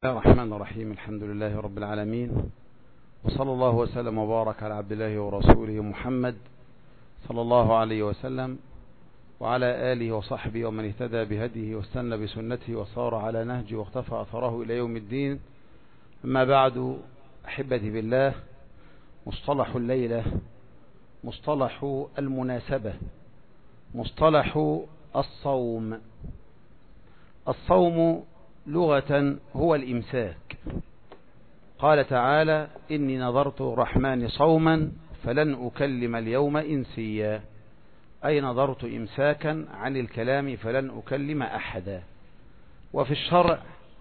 بسم الله الرحمن الرحيم. الحمد لله رب العالمين، وصلى الله وسلم وبارك على عبد الله ورسوله محمد صلى الله عليه وسلم وعلى آله وصحبه ومن اهتدى بهديه واستنى بسنته وصار على نهجه واختفى أثره إلى يوم الدين. أما بعد، أحبتي بالله، مصطلح الليلة مصطلح المناسبة، مصطلح الصوم. الصوم لغة هو الإمساك. قال تعالى: إني نظرت الرحمن صوما فلن أكلم اليوم إنسيا، أي نظرت إمساكا عن الكلام فلن أكلم أحدا. وفي الشرع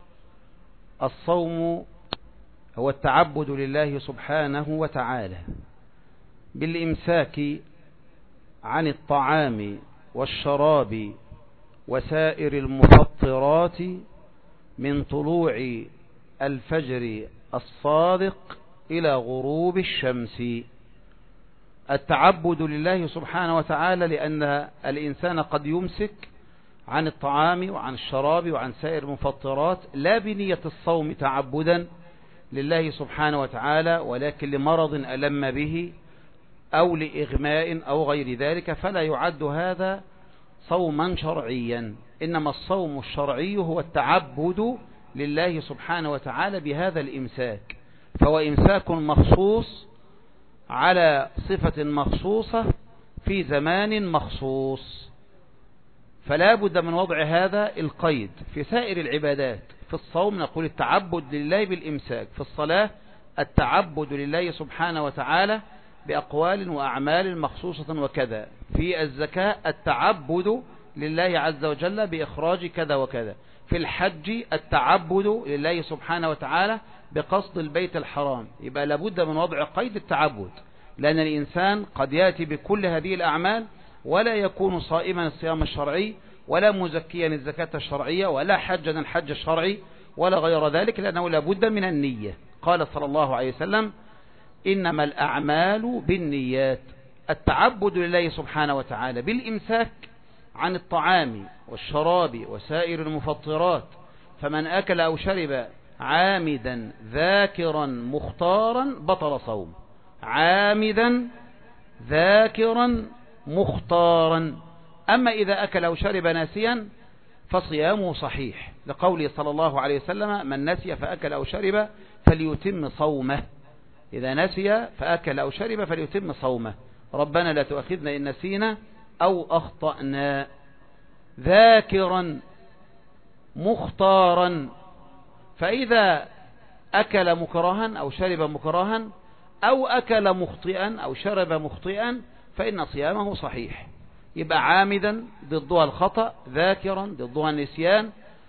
الصوم هو التعبد لله سبحانه وتعالى بالإمساك عن الطعام والشراب وسائر المفطرات من طلوع الفجر الصادق إلى غروب الشمس. التعبد لله سبحانه وتعالى لأن الإنسان قد يمسك عن الطعام وعن الشراب وعن سائر المفطرات لا بنية الصوم تعبدا لله سبحانه وتعالى، ولكن لمرض ألم به أو لإغماء أو غير ذلك، فلا يعد هذا صوما شرعيا. إنما الصوم الشرعي هو التعبد لله سبحانه وتعالى بهذا الإمساك، فهو إمساك مخصوص على صفة مخصوصة في زمان مخصوص، فلا بد من وضع هذا القيد. في سائر العبادات، في الصوم نقول التعبد لله بالإمساك، في الصلاة التعبد لله سبحانه وتعالى بأقوال وأعمال مخصوصة وكذا، في الزكاة التعبد لله عز وجل بإخراج كذا وكذا، في الحج التعبد لله سبحانه وتعالى بقصد البيت الحرام. يبقى لابد من وضع قيد التعبد، لأن الإنسان قد يأتي بكل هذه الأعمال ولا يكون صائما الصيام الشرعي، ولا مزكيا الزكاة الشرعية، ولا حجا الحج الشرعي، ولا غير ذلك، لأنه لابد من النية. قال صلى الله عليه وسلم: إنما الأعمال بالنيات. التعبد لله سبحانه وتعالى بالإمساك عن الطعام والشراب وسائر المفطرات، فمن أكل أو شرب عامدا ذاكرا مختارا بطل صوم. عامدا ذاكرا مختارا. أما إذا أكل أو شرب ناسيا فصيامه صحيح، لقوله صلى الله عليه وسلم: من نسي فأكل أو شرب فليتم صومه. إذا نسي فأكل أو شرب فليتم صومه. ربنا لا تؤاخذنا إن نسينا أو أخطأنا. ذاكرا مختارا، فإذا أكل مكرها أو شرب مكرها أو أكل مخطئا أو شرب مخطئا فإن صيامه صحيح. يبقى عامدا ضدها الخطأ، ذاكرا ضدها النسيان،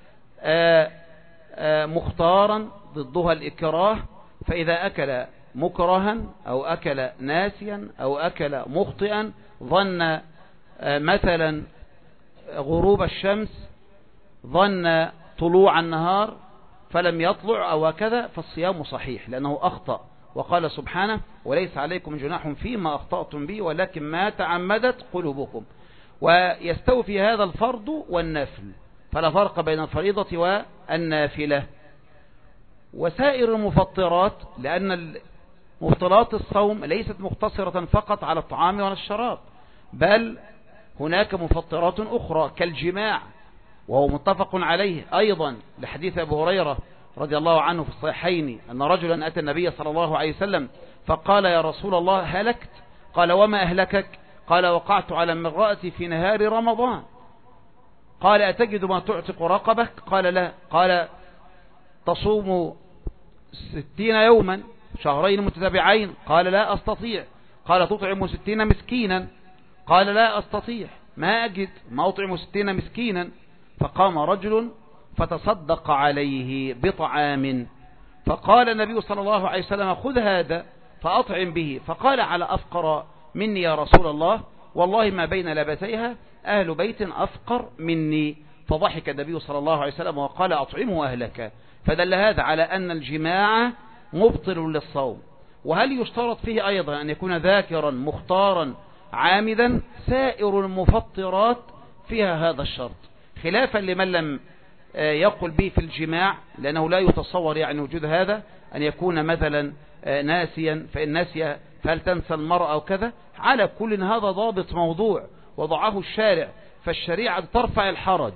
مختارا ضدها الإكراه. فإذا أكل مكرها أو أكل ناسيا أو أكل مخطئا، ظن مثلا غروب الشمس، ظن طلوع النهار فلم يطلع أو كذا، فالصيام صحيح لأنه أخطأ. وقال سبحانه: وليس عليكم جناح فيما أخطأتم به ولكن ما تعمدت قلوبكم. ويستوفي هذا الفرض والنفل، فلا فرق بين الفريضة والنافلة. وسائر المفطرات، لأن مفطرات الصوم ليست مقتصرة فقط على الطعام والشراب، بل هناك مفطرات أخرى كالجماع، وهو متفق عليه أيضا لحديث أبو هريرة رضي الله عنه في الصحيحين أن رجلا أتى النبي صلى الله عليه وسلم فقال: يا رسول الله هلكت. قال: وما أهلكك؟ قال: وقعت على امرأتي في نهار رمضان. قال: أتجد ما تعتق رقبك؟ قال: لا. قال: تصوم 60 يوما شهرين متتابعين؟ قال: لا أستطيع. قال: تطعم 60 مسكينا؟ قال: لا أستطيع، ما أجد ما أطعم 60 مسكينا. فقام رجل فتصدق عليه بطعام، فقال النبي صلى الله عليه وسلم: خذ هذا فأطعم به. فقال: على أفقر مني يا رسول الله؟ والله ما بين لبتيها أهل بيت أفقر مني. فضحك النبي صلى الله عليه وسلم وقال: أطعمه أهلك. فدل هذا على أن الجماع مبطل للصوم. وهل يشترط فيه أيضا أن يكون ذاكرا مختارا عامدا؟ سائر المفطرات فيها هذا الشرط، خلافا لمن لم يقول به في الجماع، لأنه لا يتصور يعني وجود هذا، أن يكون مثلا ناسيا، فإن نسي فهل تنسى المرأة أو كذا. على كل هذا ضابط موضوع وضعه الشارع، فالشريعة ترفع الحرج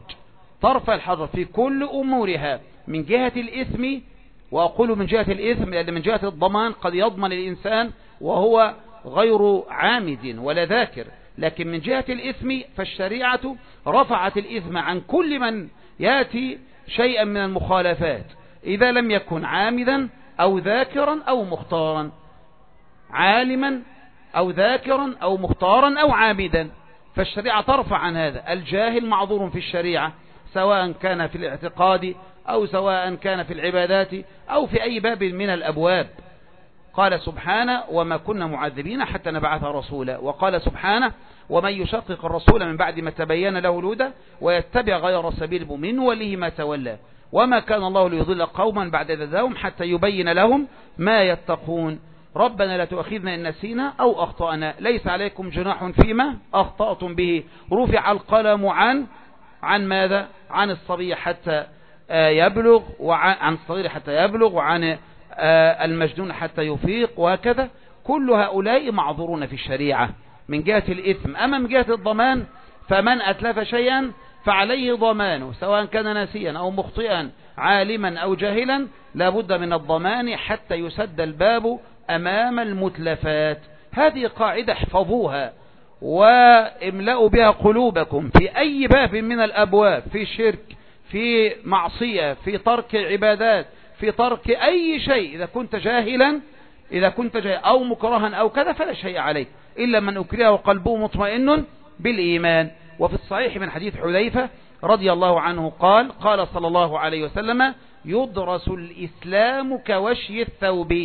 في كل أمورها من جهة الإثم. وأقول من جهة الإثم لأن من جهة الضمان قد يضمن الإنسان وهو غير عامد ولا ذاكر، لكن من جهة الإثم فالشريعة رفعت الإثم عن كل من يأتي شيئا من المخالفات، إذا لم يكن عامدا أو ذاكرا أو مختارا، عالما أو ذاكرا أو مختارا أو عامدا، فالشريعة ترفع عن هذا. الجاهل معذور في الشريعة، سواء كان في الاعتقاد أو سواء كان في العبادات أو في أي باب من الأبواب. قال سبحانه: وما كنا معذبين حتى نبعث رسولا. وقال سبحانه: ومن يشقق الرسول من بعد ما تبين له الهدى ويتبع غير سبيل المؤمنين نوله ما تولى وما كان الله ليضل قوما بعد إذ هداهم حتى يبين لهم ما يتقون. ربنا لا تؤاخذنا إن نسينا أو أخطأنا، ليس عليكم جناح فيما أخطأتم به، رفع القلم عن ماذا؟ عن الصبي حتى يبلغ، وعن الصغير حتى يبلغ، وعن المجنون حتى يفيق، وهكذا. كل هؤلاء معذورون في الشريعة من جهة الإثم. أما من جهة الضمان فمن أتلف شيئا فعليه ضمانه، سواء كان ناسيا أو مخطئا، عالما أو جاهلا، لا بد من الضمان حتى يسد الباب أمام المتلفات. هذه قاعدة احفظوها واملأوا بها قلوبكم في أي باب من الأبواب، في شرك، في معصية، في ترك عبادات، في ترك أي شيء. إذا كنت جاهلا أو مكرها أو كذا فلا شيء عليك، إلا من أكره وقلبه مطمئن بالإيمان. وفي الصحيح من حديث حذيفة رضي الله عنه قال صلى الله عليه وسلم: يدرس الإسلام كوشي الثوب،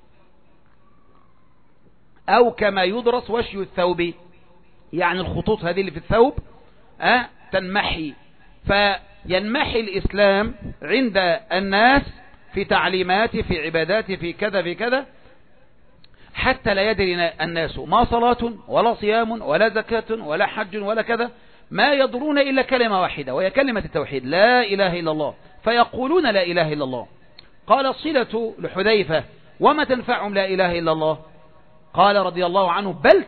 أو كما يدرس وشي الثوب، يعني الخطوط هذه اللي في الثوب تنمحي. فينمحي الإسلام عند الناس في تعليماته، في عباداته، في كذا في كذا، حتى لا يدري الناس ما صلاة ولا صيام ولا زكاة ولا حج ولا كذا، ما يدرون إلا كلمة واحدة، وهي كلمة التوحيد: لا إله إلا الله. فيقولون لا إله إلا الله. قال صلة لحذيفة: وما تنفعهم لا إله إلا الله؟ قال رضي الله عنه: بل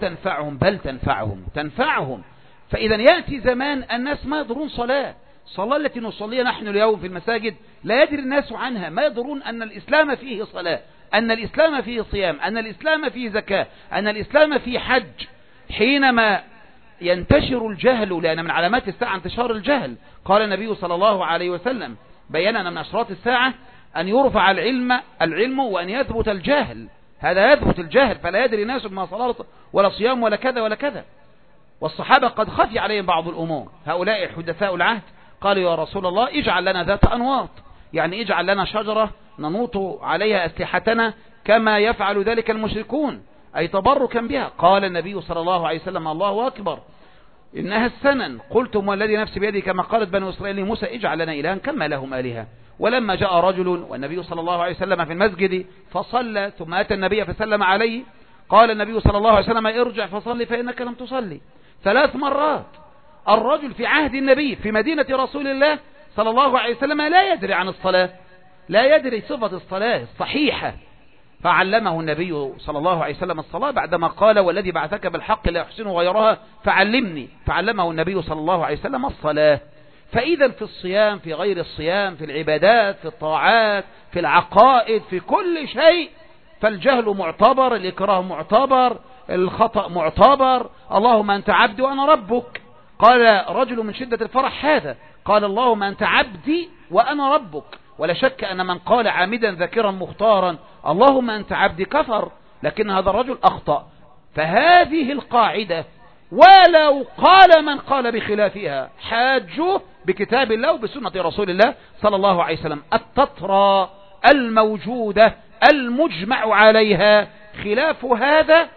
تنفعهم. فإذا يأتي زمان الناس ما يدرون صلاة التي نصليها نحن اليوم في المساجد، لا يدري الناس عنها، ما يدرون أن الإسلام فيه صلاة، أن الإسلام فيه صيام، أن الإسلام فيه زكاة، أن الإسلام فيه حج. حينما ينتشر الجهل، لأن من علامات الساعة انتشار الجهل، قال النبي صلى الله عليه وسلم: بيّننا من أشراط الساعة أن يرفع العلم وأن يثبت الجهل. هذا يثبت الجهل، فلا يدري الناس ما صلاة ولا صيام ولا كذا ولا كذا. والصحابة قد خفي عليهم بعض الأمور، هؤلاء حدثاء العهد قالوا: يا رسول الله اجعل لنا ذات أنواط، يعني اجعل لنا شجرة ننوط عليها أسلحتنا كما يفعل ذلك المشركون، أي تبركا بها. قال النبي صلى الله عليه وسلم: الله أكبر، إنها السنن. قلتم والذي نفسي بيده كما قالت بنو إسرائيل لموسى: اجعل لنا إلها كما لهم آلهة. ولما جاء رجل والنبي صلى الله عليه وسلم في المسجد فصلى، ثم أتى النبي فسلم عليه، قال النبي صلى الله عليه وسلم: ارجع فصلي فإنك لم تصلي 3 مرات. الرجل في عهد النبي في مدينة رسول الله صلى الله عليه وسلم لا يدري عن الصلاة، لا يدري صفة الصلاة الصحيحة، فعلمه النبي صلى الله عليه وسلم الصلاة بعدما قال: والذي بعثك بالحق لا يحسن غيرها فعلمني. فعلمه النبي صلى الله عليه وسلم الصلاة. فإذا في الصيام، في غير الصيام، في العبادات، في الطاعات، في العقائد، في كل شيء، فالجهل معتبر، الإكراه معتبر، الخطأ معتبر. اللهم أنت عبدي وأنا ربك. قال رجل من شدة الفرح هذا، قال: اللهم أنت عبدي وأنا ربك. ولا شك أن من قال عامدا ذاكرا مختارا اللهم أنت عبدي كفر، لكن هذا الرجل أخطأ. فهذه القاعدة ولو قال من قال بخلافها حاجوه بكتاب الله وبسنة رسول الله صلى الله عليه وسلم. التترى الموجودة المجمع عليها، خلاف هذا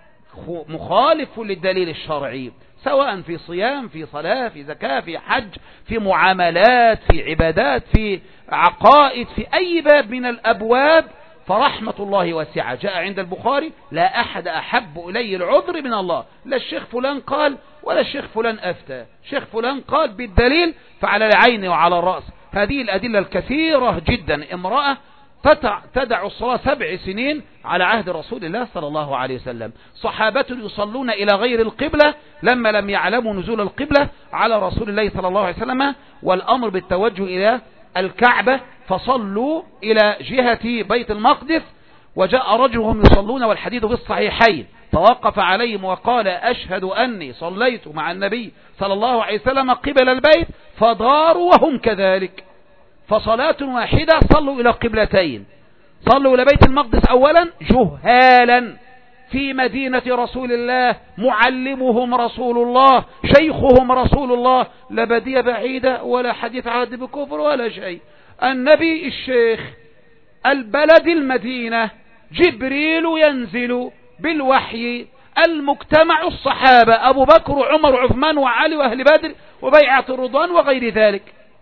مخالف للدليل الشرعي، سواء في صيام، في صلاة، في زكاة، في حج، في معاملات، في عبادات، في عقائد، في أي باب من الأبواب. فرحمة الله واسعة. جاء عند البخاري: لا أحد أحب إلي العذر من الله. لا الشيخ فلان قال ولا الشيخ فلان أفتى، شيخ فلان قال بالدليل فعلى العين وعلى الرأس. هذه الأدلة الكثيرة جدا. امرأة تدع الصلاة 7 سنين على عهد رسول الله صلى الله عليه وسلم. صحابة يصلون إلى غير القبلة لما لم يعلموا نزول القبلة على رسول الله صلى الله عليه وسلم والأمر بالتوجه إلى الكعبة، فصلوا إلى جهة بيت المقدس. وجاء رجلهم يصلون والحديث في الصحيحين فوقف عليهم وقال أشهد أني صليت مع النبي صلى الله عليه وسلم قبل البيت، فداروا وهم كذلك. فصلاة واحدة صلوا إلى قبلتين، صلوا إلى بيت المقدس أولا جهالا في مدينة رسول الله، معلمهم رسول الله، شيخهم رسول الله، لا بدية بعيدة ولا حديث عهد بكفر ولا شيء. النبي الشيخ، البلد المدينة، جبريل ينزل بالوحي، المجتمع الصحابة أبو بكر وعمر وعثمان وعلي وأهل بدر وبيعة الرضوان وغير ذلك.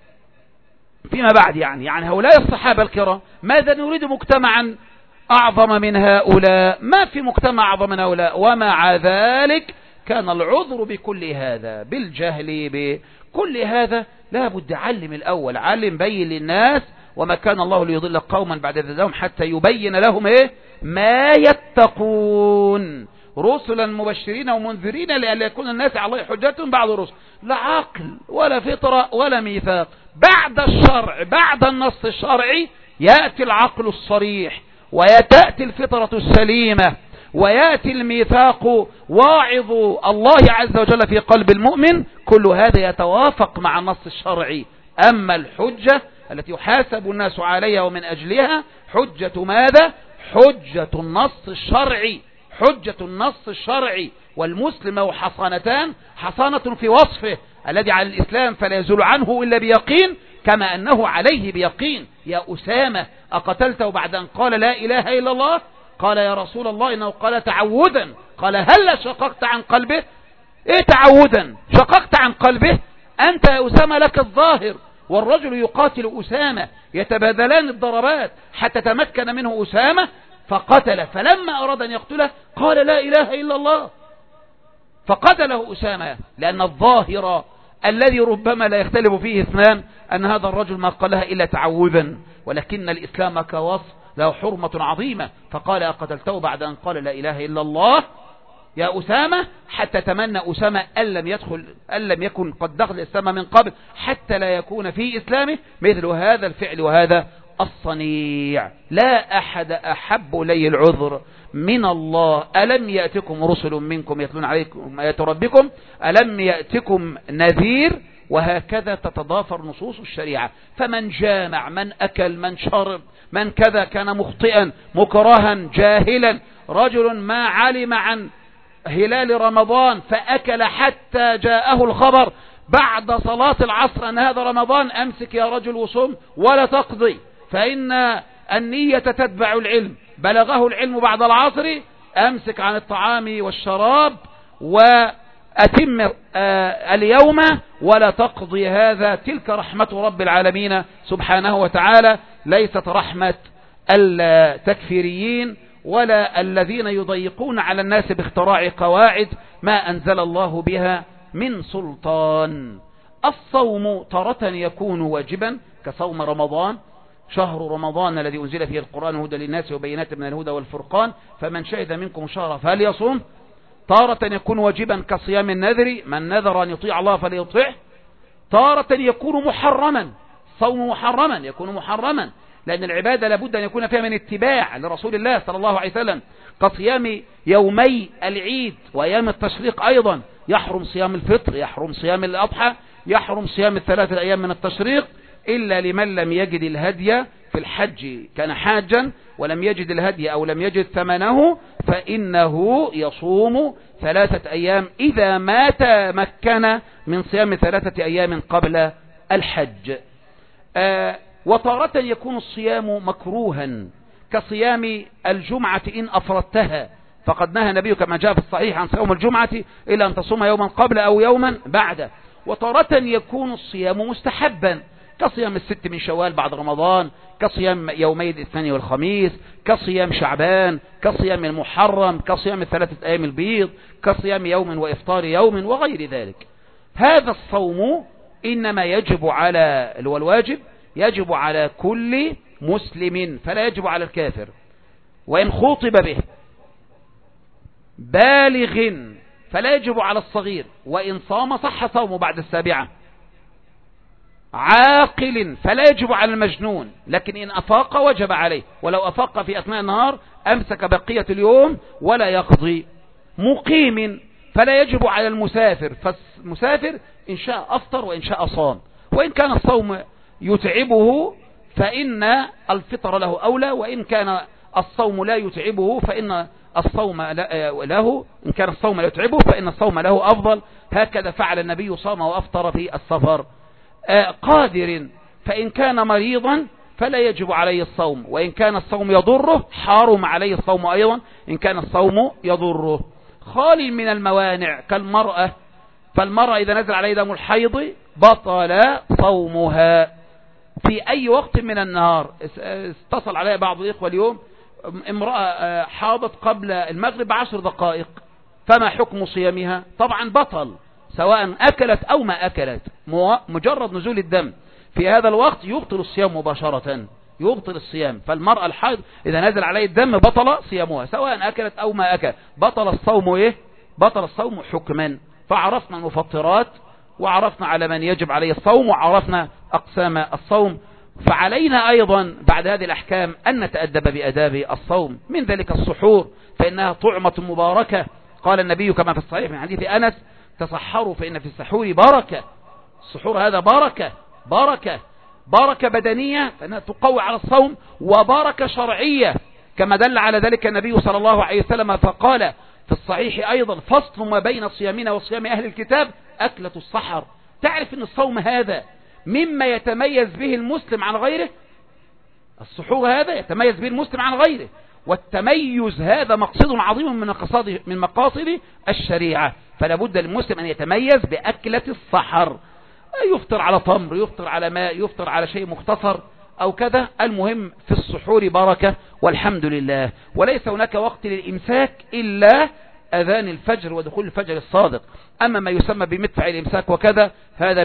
فيما بعد يعني هؤلاء الصحابة الكرام، ماذا نريد مجتمعا أعظم من هؤلاء؟ ما في مجتمع أعظم من هؤلاء. ومع ذلك كان العذر بكل هذا، بالجهل بكل هذا. لا بد علم الأول، علم بين للناس، وما كان الله ليضل قوما بعد هداهم حتى يبين لهم ما يتقون. رسلا مبشرين ومنذرين لئلا يكون الناس على الله حجة بعد الرسل. لا عقل ولا فطرة ولا ميثاق. بعد الشرع، بعد النص الشرعي يأتي العقل الصريح، ويأتي الفطرة السليمة، ويأتي الميثاق واعظ الله عز وجل في قلب المؤمن. كل هذا يتوافق مع النص الشرعي. أما الحجة التي يحاسب الناس عليها ومن أجلها حجة ماذا؟ حجة النص الشرعي، حجة النص الشرعي. والمسلم له حصانتان، حصانة في وصفه الذي على الإسلام فلا يزول عنه إلا بيقين، كما أنه عليه بيقين. يا أسامة أقتلته بعد أن قال لا إله إلا الله؟ قال يا رسول الله إنه قال تعودا. قال هل شققت عن قلبه؟ إيه تعودا؟ شققت عن قلبه؟ أنت يا أسامة لك الظاهر، والرجل يقاتل أسامة، يتبادلان الضربات حتى تمكن منه أسامة فقتل. فلما أراد أن يقتله قال لا إله إلا الله فقتله أسامة، لأن الظاهر الذي ربما لا يختلف فيه اثنان أن هذا الرجل ما قالها إلا تعوذا، ولكن الإسلام كوصف له حرمة عظيمة. فقال أقتلته بعد أن قال لا إله إلا الله يا أسامة، حتى تمنى أسامة أن لم يكن قد دخل الإسلام من قبل، حتى لا يكون في إسلامه مثل هذا الفعل وهذا الصنيع. لا أحد أحب لي العذر من الله. ألم يأتكم رسل منكم يتلون عليكم آيات ربكم ألم يأتكم نذير؟ وهكذا تتضافر نصوص الشريعة. فمن جامع، من أكل، من شرب، من كذا كان مخطئا مكرها جاهلا. رجل ما علم عن هلال رمضان فأكل حتى جاءه الخبر بعد صلاة العصر أن هذا رمضان، أمسك يا رجل وصم ولا تقضي، فإن النية تتبع العلم. بلغه العلم بعد العصر، أمسك عن الطعام والشراب وأتم اليوم ولا تقضي هذا. تلك رحمة رب العالمين سبحانه وتعالى، ليست رحمة التكفيريين ولا الذين يضيقون على الناس باختراع قواعد ما أنزل الله بها من سلطان. الصوم تارة يكون واجبا كصوم رمضان، شهر رمضان الذي أنزل فيه القرآن هدى للناس وبينات من الهدى والفرقان، فمن شهد منكم شهر فليصوم. تارة يكون واجبا كصيام النذر، من نذر أن يطيع الله فليطيعه. تارة يكون محرما، صوم محرما يكون محرما، لأن العبادة لابد أن يكون فيها من اتباع لرسول الله صلى الله عليه وسلم، كصيام يومي العيد وأيام التشريق. أيضا يحرم صيام الفطر، يحرم صيام الأضحى، يحرم صيام 3 أيام من التشريق، إلا لمن لم يجد الهدي في الحج، كان حاجا ولم يجد الهدي أو لم يجد ثمنه، فإنه يصوم 3 أيام إذا ما تمكن من صيام 3 أيام قبل الحج. وتارة يكون الصيام مكروها كصيام الجمعة إن أفردتها، فقد نهى النبي كما جاء في الصحيح عن صيام الجمعة إلا أن تصوم يوما قبل أو يوما بعد. وتارة يكون الصيام مستحبا كصيام 6 من شوال بعد رمضان، كصيام يومي الاثنين والخميس، كصيام شعبان، كصيام المحرم، كصيام 3 أيام البيض، كصيام يوم وإفطار يوم وغير ذلك. هذا الصوم إنما يجب على الواجب يجب على كل مسلم فلا يجب على الكافر، وإن خُوطب به. بالغ فلا يجب على الصغير، وإن صام صح صومه بعد 7. عاقل فلا يجب على المجنون، لكن إن أفاق وجب عليه، ولو أفاق في أثناء النهار أمسك بقية اليوم ولا يقضي. مقيم فلا يجب على المسافر، فالمسافر إن شاء أفطر وإن شاء صام، وإن كان الصوم يتعبه فإن الفطر له أولى، وإن كان الصوم لا يتعبه فإن الصوم له، إن كان الصوم لا يتعبه فإن الصوم له أفضل. هكذا فعل النبي، صام وأفطر في السفر. قادر فإن كان مريضا فلا يجب عليه الصوم، وإن كان الصوم يضره حرم عليه الصوم أيضا إن كان الصوم يضره. خال من الموانع كالمرأة، فالمرأة إذا نزل عليه دم الحيض بطل صومها في أي وقت من النهار. اتصل عليها بعض الإخوة اليوم، امرأة حاضت قبل المغرب 10 دقائق، فما حكم صيامها؟ طبعا بطل سواء أكلت أو ما أكلت، مجرد نزول الدم في هذا الوقت يبطل الصيام مباشرة، يبطل الصيام. فالمرأة الحائض إذا نزل عليه الدم بطل صيامها سواء أكلت أو ما أكل. بطل الصوم إيه؟ بطل الصوم حكما. فعرفنا المفطرات، وعرفنا على من يجب عليه الصوم، وعرفنا أقسام الصوم. فعلينا أيضا بعد هذه الأحكام أن نتأدب بأداب الصوم، من ذلك السحور، فإنها طعمة مباركة. قال النبي كما في الصحيح من حديث أنس: تصحروا فإن في السحور بركة. السحور هذا بركة بدنية فإنها تقوي على الصوم، وبركة شرعية كما دل على ذلك النبي صلى الله عليه وسلم، فقال في الصحيح أيضا: فصل ما بين صيامنا وصيام أهل الكتاب أكلة السحر. تعرف أن الصوم هذا مما يتميز به المسلم عن غيره، السحور هذا يتميز به المسلم عن غيره، والتميز هذا مقصد عظيم من مقاصد الشريعة. فلا بد للمسلم أن يتميز بأكلة السحر، يفطر على تمر، يفطر على ماء، يفطر على شيء مختصر أو كذا. المهم في السحور بركة والحمد لله. وليس هناك وقت للإمساك إلا أذان الفجر ودخول الفجر الصادق. أما ما يسمى بمدفع الإمساك وكذا هذا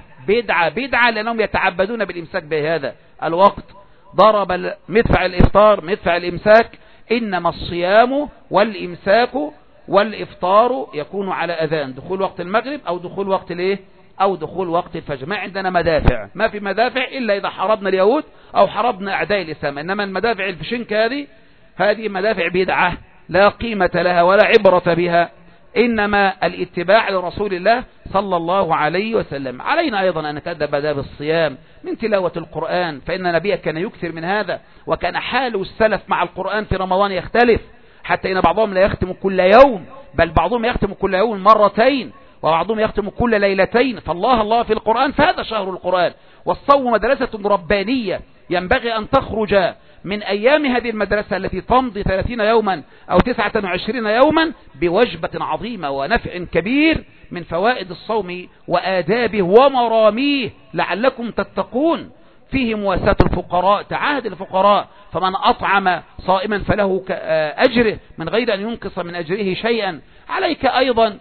بدعة لأنهم يتعبدون بالإمساك بهذا الوقت. ضرب مدفع الإفطار مدفع الإمساك. إنما الصيام والإمساك والإفطار يكون على أذان دخول وقت المغرب أو دخول وقت الايه أو دخول وقت الفجر. ما عندنا مدافع، ما في مدافع إلا إذا حاربنا اليهود أو حاربنا أعداء الإسلام. إنما المدافع الفشنك هذه مدافع بدعة لا قيمة لها ولا عبرة بها، إنما الاتباع لرسول الله صلى الله عليه وسلم. علينا أيضا أن نتأدب بآداب الصيام من تلاوة القرآن، فإن النبي كان يكثر من هذا، وكان حال السلف مع القرآن في رمضان يختلف، حتى إن بعضهم لا يختم كل يوم، بل بعضهم يختم كل يوم مرتين، وبعضهم يختم كل ليلتين. فالله في القرآن، فهذا شهر القرآن. والصوم مدرسة ربانية ينبغي أن تخرج من أيام هذه المدرسة التي تمضي 30 يوما أو 29 يوما بوجبة عظيمة ونفع كبير من فوائد الصوم وآدابه ومراميه لعلكم تتقون. فيه مواساة الفقراء، تعاهد الفقراء، فمن أطعم صائما فله أجره من غير أن ينقص من أجره شيئا. عليك أيضا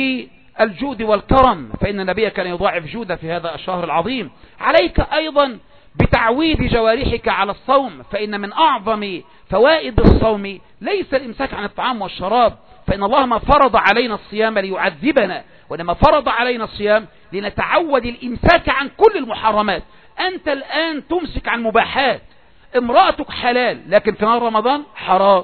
بالجود والكرم، فإن النبي كان يضاعف جوده في هذا الشهر العظيم. عليك أيضا بتعويد جوارحك على الصوم، فإن من أعظم فوائد الصوم ليس الإمساك عن الطعام والشراب، فإن الله ما فرض علينا الصيام ليعذبنا، وإنما فرض علينا الصيام لنتعود الإمساك عن كل المحرمات. أنت الآن تمسك عن مباحات، امرأتك حلال لكن في نهار رمضان حرام،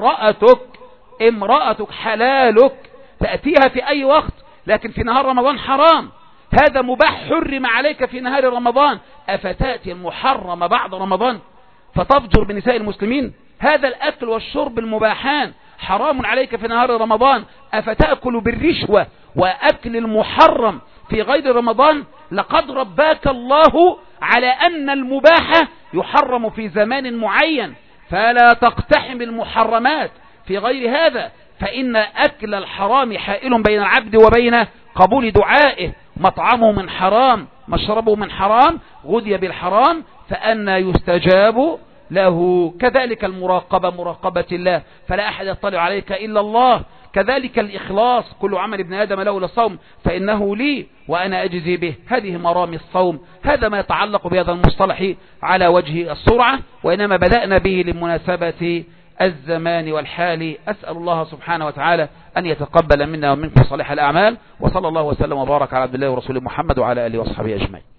امرأتك حلالك تأتيها في أي وقت لكن في نهار رمضان حرام. هذا مباح حرم عليك في نهار رمضان، أفتأتي المحرم بعد رمضان فتفجر بنساء المسلمين؟ هذا الأكل والشرب المباحان حرام عليك في نهار رمضان، أفتأكل بالرشوة وأكل المحرم في غير رمضان؟ لقد رباك الله على أن المباح يحرم في زمان معين، فلا تقتحم المحرمات في غير هذا، فإن أكل الحرام حائل بين العبد وبين قبول دعائه. مطعمه من حرام، مشربه من حرام، غذي بالحرام، فأنا يستجاب له. كذلك المراقبة، مراقبة الله، فلا أحد يطلع عليك إلا الله. كذلك الإخلاص، كل عمل ابن آدم له للصوم فإنه لي وأنا أجزي به. هذه مرامي الصوم. هذا ما يتعلق بهذا المصطلح على وجه السرعة، وإنما بدأنا به لمناسبة الزمان والحال. أسأل الله سبحانه وتعالى أن يتقبل منا ومنكم صالح الأعمال، وصلى الله وسلم وبارك على عبد الله ورسوله محمد وعلى آله وصحبه أجمعين.